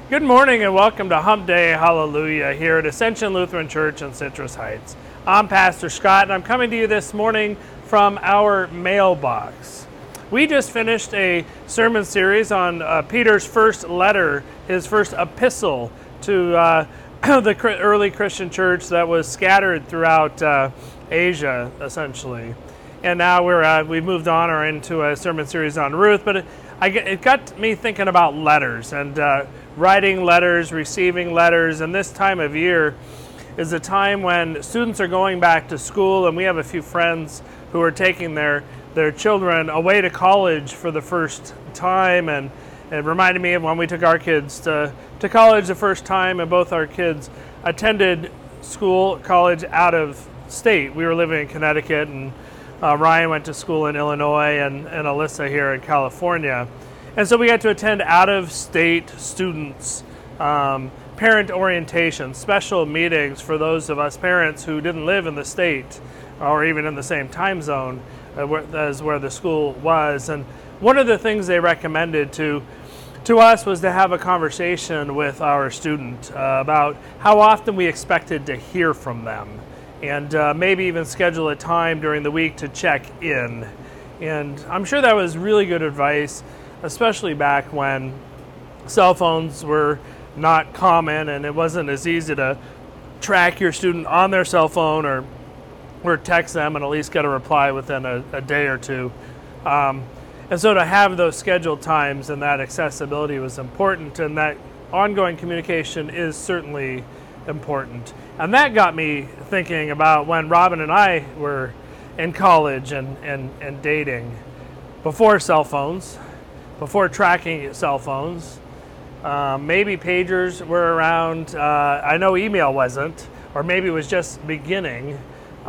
Good morning and welcome to Hump Day Hallelujah here at Ascension Lutheran Church in Citrus Heights. I'm Pastor Scott and I'm coming to you this morning from our mailbox. We just finished a sermon series on Peter's first letter, his first epistle to the early Christian church that was scattered throughout Asia, essentially. And now we've moved on or into a sermon series on Ruth, but it got me thinking about letters and writing letters, receiving letters, and this time of year is a time when students are going back to school, and we have a few friends who are taking their children away to college for the first time, and it reminded me of when we took our kids to college the first time, and both our kids attended college out of state. We were living in Connecticut, and Ryan went to school in Illinois, and Alyssa here in California. And so we got to attend out-of-state students, parent orientation, special meetings for those of us parents who didn't live in the state or even in the same time zone as where the school was. And one of the things they recommended to us was to have a conversation with our student about how often we expected to hear from them, and maybe even schedule a time during the week to check in. And I'm sure that was really good advice, especially back when cell phones were not common and it wasn't as easy to track your student on their cell phone or text them and at least get a reply within a day or two. And so to have those scheduled times and that accessibility was important, and that ongoing communication is certainly important. And that got me thinking about when Robin and I were in college and dating, before cell phones, before tracking cell phones. Maybe pagers were around. I know email wasn't, or maybe it was just beginning.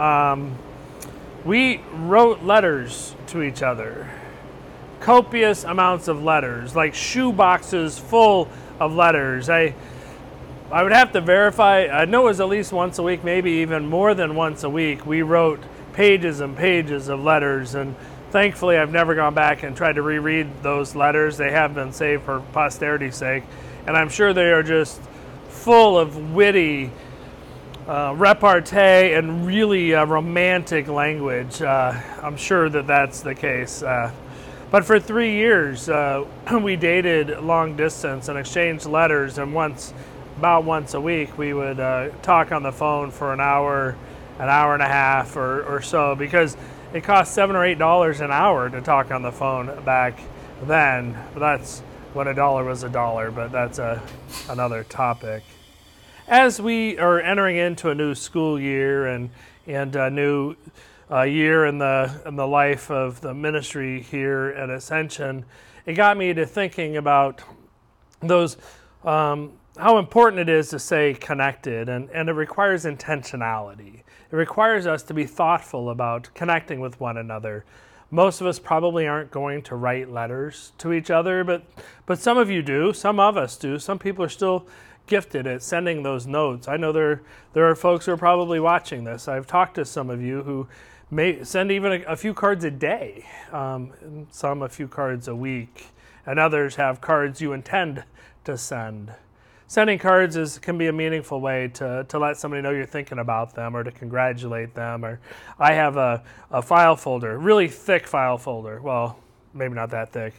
We wrote letters to each other, copious amounts of letters, like shoe boxes full of letters. I would have to verify. I know it was at least once a week, maybe even more than once a week. We wrote pages and pages of letters, and thankfully I've never gone back and tried to reread those letters. They have been saved for posterity's sake, and I'm sure they are just full of witty repartee and really romantic language. I'm sure that that's the case. But for 3 years, we dated long distance and exchanged letters, and about once a week, we would talk on the phone for an hour and a half or so, because it cost $7 or $8 an hour to talk on the phone back then. That's when a dollar was a dollar, but that's another topic. As we are entering into a new school year and a new year in the life of the ministry here at Ascension, it got me to thinking about those how important it is to stay connected, and it requires intentionality. It requires us to be thoughtful about connecting with one another. Most of us probably aren't going to write letters to each other, but some of you do, some of us do. Some people are still gifted at sending those notes. I know there are folks who are probably watching this. I've talked to some of you who may send even a few cards a day, some a few cards a week, and others have cards you intend to send. Sending cards can be a meaningful way to let somebody know you're thinking about them, or to congratulate them. Or I have a file folder, really thick file folder, well, maybe not that thick,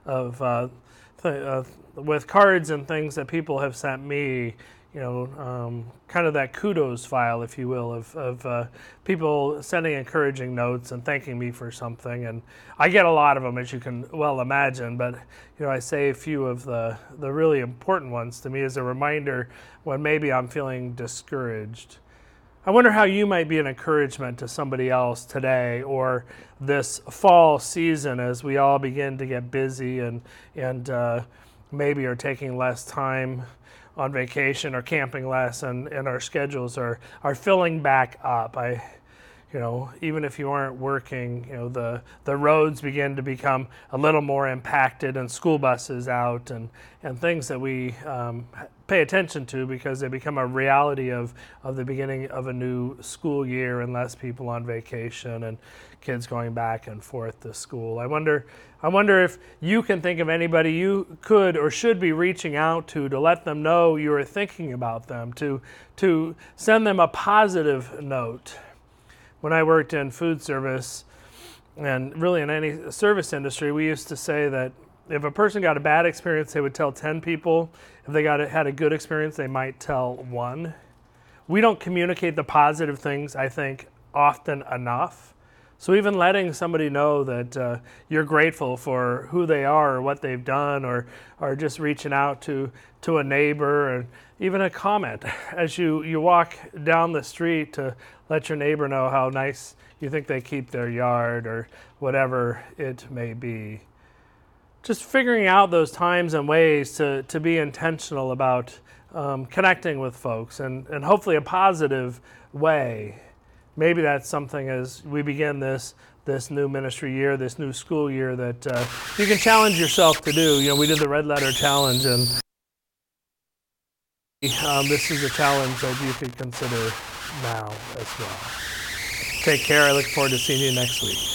with cards and things that people have sent me, kind of that kudos file, if you will, of people sending encouraging notes and thanking me for something. And I get a lot of them, as you can well imagine, but I say a few of the really important ones to me as a reminder when maybe I'm feeling discouraged. I wonder how you might be an encouragement to somebody else today or this fall season, as we all begin to get busy and maybe are taking less time on vacation or camping less, and our schedules are filling back up. even if you aren't working, the roads begin to become a little more impacted, and school buses out, and things that we pay attention to because they become a reality of the beginning of a new school year, and less people on vacation and kids going back and forth to school. I wonder if you can think of anybody you could or should be reaching out to let them know you are thinking about them, to send them a positive note. When I worked in food service, and really in any service industry, we used to say that if a person got a bad experience, they would tell 10 people. If they had a good experience, they might tell one. We don't communicate the positive things, I think, often enough. So even letting somebody know that you're grateful for who they are or what they've done, or just reaching out to a neighbor, and even a comment as you walk down the street to let your neighbor know how nice you think they keep their yard, or whatever it may be. Just figuring out those times and ways to be intentional about connecting with folks, and hopefully a positive way. Maybe that's something as we begin this new ministry year, this new school year, that you can challenge yourself to do. We did the Red Letter Challenge, and this is a challenge that you could consider now as well. Take care. I look forward to seeing you next week.